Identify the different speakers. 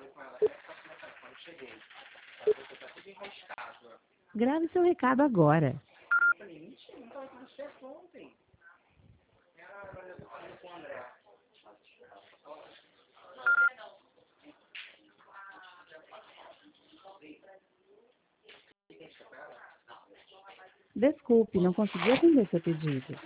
Speaker 1: Grave seu recado agora. Desculpe, não consegui atender seu pedido.